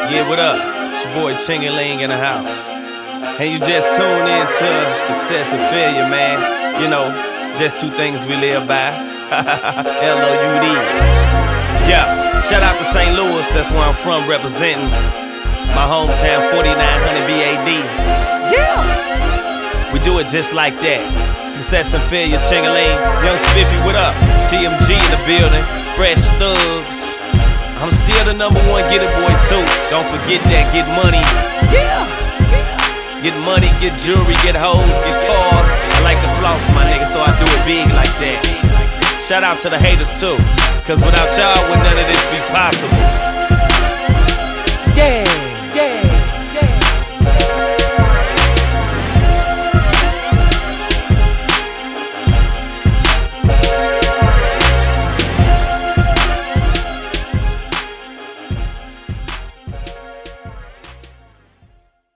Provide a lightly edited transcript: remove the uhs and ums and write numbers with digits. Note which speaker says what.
Speaker 1: Yeah, what up? It's your boy Chingaling in the house. And you just tuned in to Success and Failure, man. You know, just two things we live by. L-O-U-D. Yeah, shout out to St. Louis, that's where I'm from, representing my hometown, 4900 BAD. Yeah! We do it just like that. Success and Failure, Chingaling. Young Spiffy, what up? TMG in the building. Fresh Thugs. I'm still the #1 get it boy too. Don't forget that, get money. Yeah! Get money, get jewelry, get hoes, get cars. I like to floss, my nigga, so I do it big like that. Shout out to the haters too, cause without y'all would none of this be possible.